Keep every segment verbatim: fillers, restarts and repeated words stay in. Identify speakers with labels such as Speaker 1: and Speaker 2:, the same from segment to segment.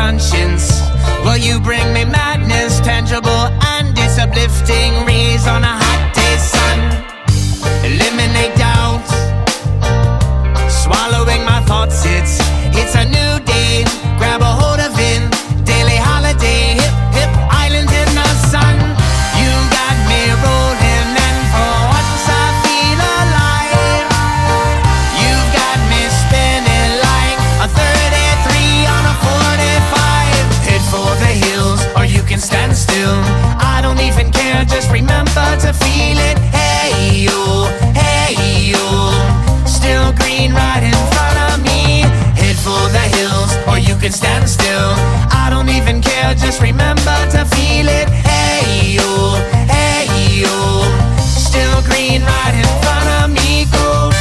Speaker 1: conscience. Will you bring me madness, tangible and uplifting rays on a hot day sun? Eliminate doubt, swallowing my thoughts. It's it's a new day. Grab a hold of it. Daily holiday. Hip hip island in the sun. You got me rolling, and for once I feel alive. You've got me spinning like a thirty-three on a forty-five. Head for the hills, or you can stand still. I don't even care. Just remember to feel it. Hey yo, hey yo. Still green right in front of me. Head for the hills, or you can stand still. I don't even care. Just remember to feel it. Hey yo, hey yo. Still green right in front of me. Go.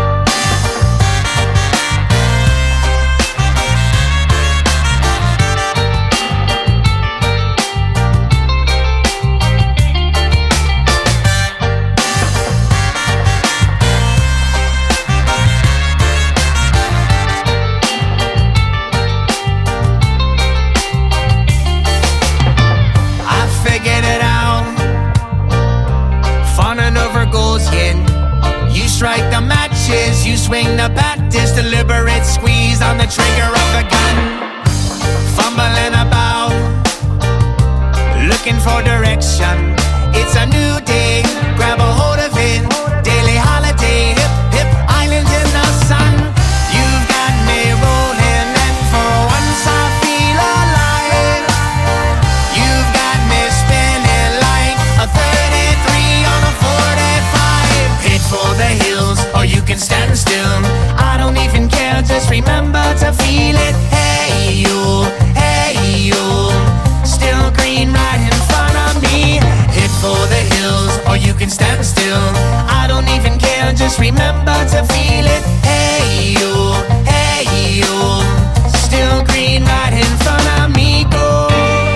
Speaker 1: Strike the matches, you swing the Baptist, deliberate squeeze on the trigger of the gun. Fumbling about, looking for direction. It's a new day, grab a hold of it. Daily holiday, hip hip island in the sun. You've got me rolling, and for once I feel alive. You've got me spinning like a thirty-three on a forty-five. Head for the hills, or you can stand still. I don't even care, just remember to feel it. Hey yo, hey yo. Still green right in front of me. Head for the hills, or you can stand still. I don't even care, just remember to feel it. Hey yo, hey yo. Still green right in front of me. Go.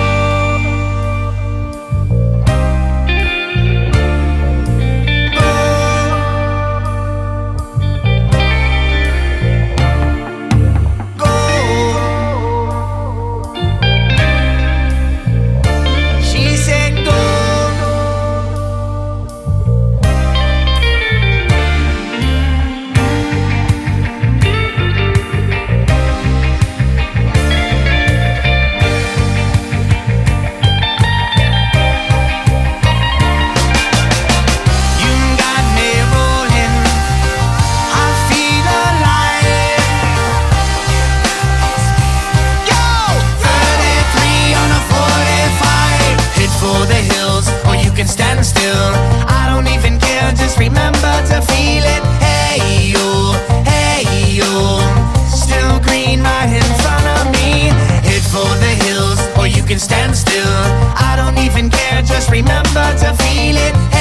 Speaker 1: Stand still, I don't even care, just remember to feel it. Hey yo, hey yo. Still green right in front of me. Head for the hills, or you can stand still. I don't even care, just remember to feel it.